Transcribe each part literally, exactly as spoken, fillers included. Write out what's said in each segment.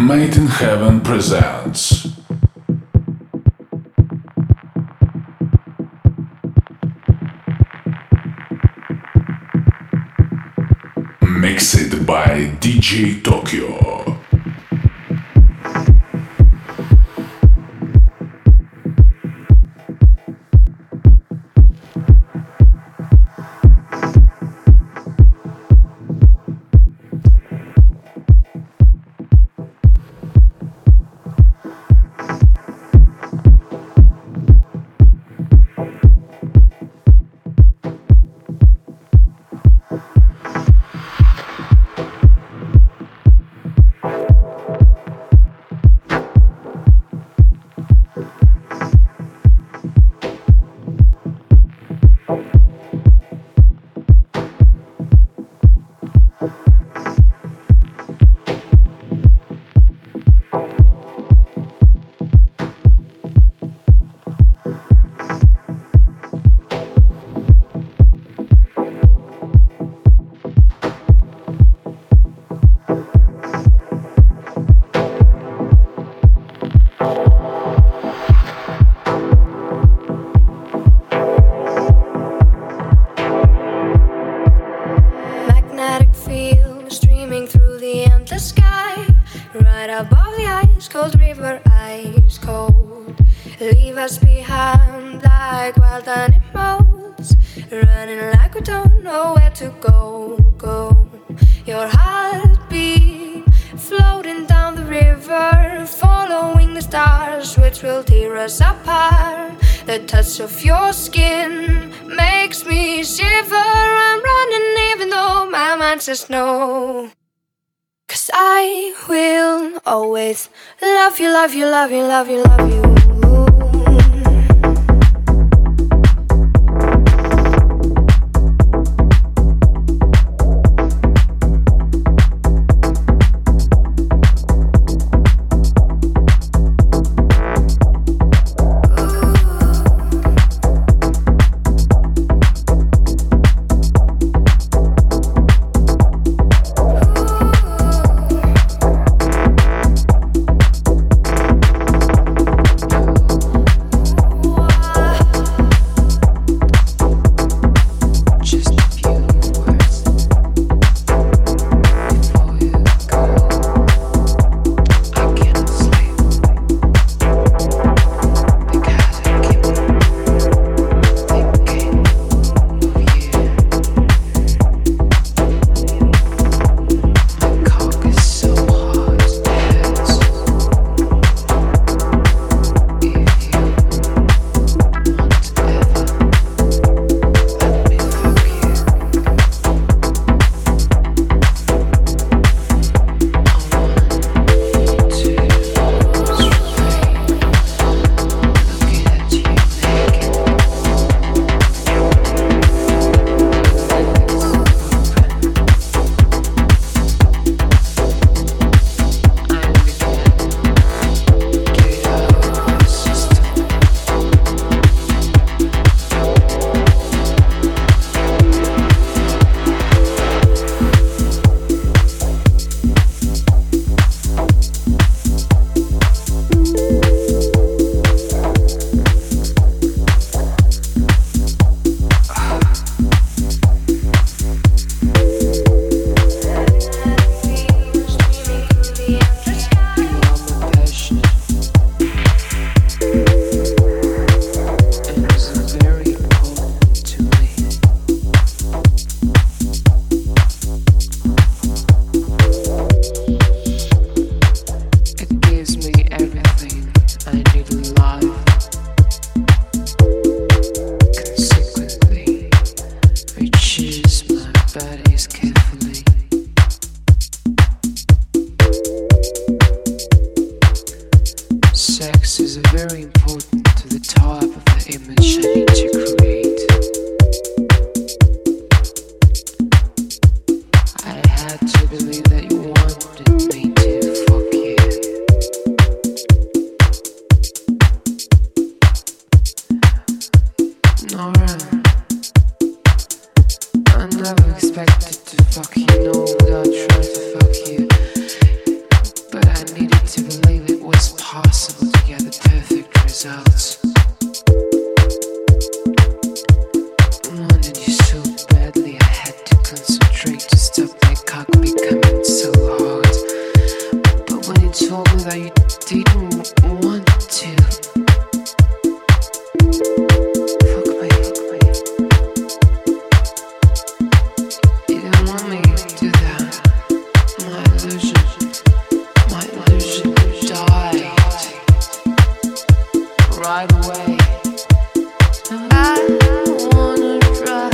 Made in Heaven presents Mixed by D J Tokyo. Of your skin makes me shiver. I'm running even though my mind says no. Cause I will always love you, love you, love you, love you, love you. expected to fuck you, no, without trying to fuck you. But I needed impossible to get the perfect results. Wanted you so badly, I had to concentrate to stop my cock becoming so hard. But when you told me that you didn't want to, fuck me, fuck me. You didn't want me to do that. My illusion, my illusion died right away. I wanna try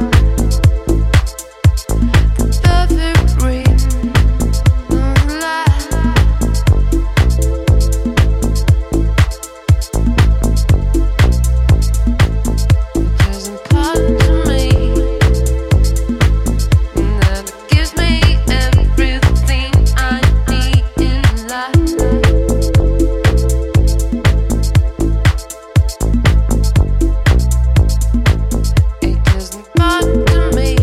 the perfect ring of life. It doesn't come to me, and that gives me everything I need in life. It doesn't bother me.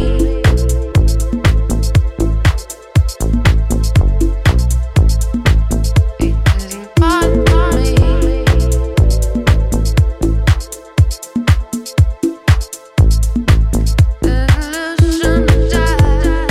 It doesn't bother me. The illusion died.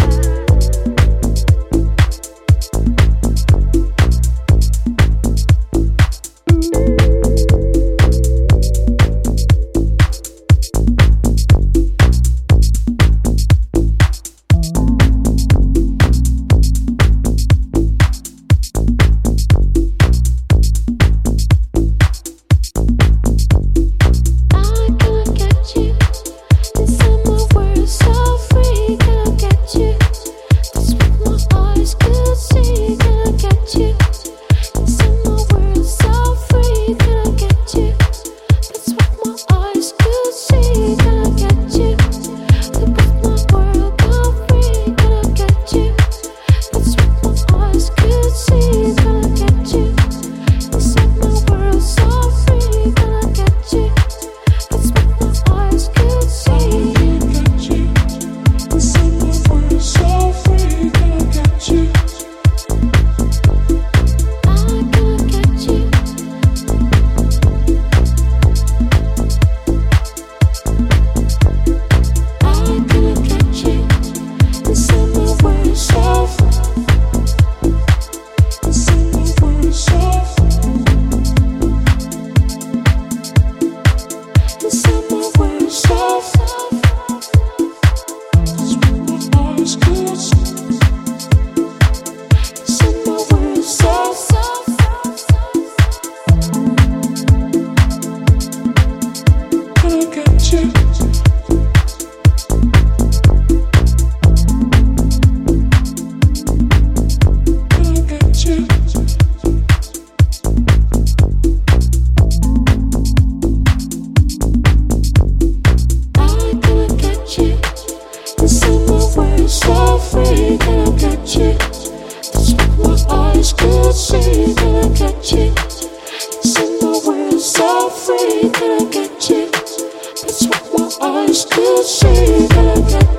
I cannot get you inside my world, so free. Cannot get you. That's what my eyes could see. Cannot get you inside my world, so free. Cannot get you. That's what my eyes could see. Cannot get you. That was my world, go free. Cannot get you. That's what my eyes could see. Cannot get you inside my world, so free. Cannot get you. That's what my eyes could see. I cannot get you. I cannot get you inside my world, so inside my world, so inside my world, so that's what my eyes could see. Inside my world, so can I get you? Can I get you? I cannot get you inside my world, so free. Can I get you? That's what my eyes could see. Can I get you inside my world, so free? Can I get you? That's what my eyes could see. Can I get